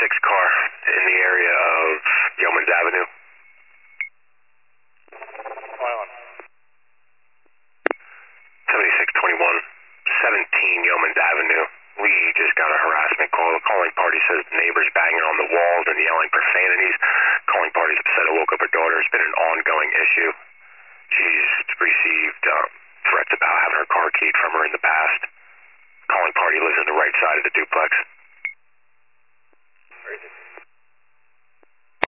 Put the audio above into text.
car in the area of Yeomans Avenue. Island. 7621, 17 Yeomans Avenue. We just got a harassment call. The calling party says the neighbor's banging on the walls and yelling profanities. Calling party's upset. I woke up her daughter. It's been an ongoing issue. She's received threats about having her car keyed from her in the past. Calling party lives on the right side of the duplex.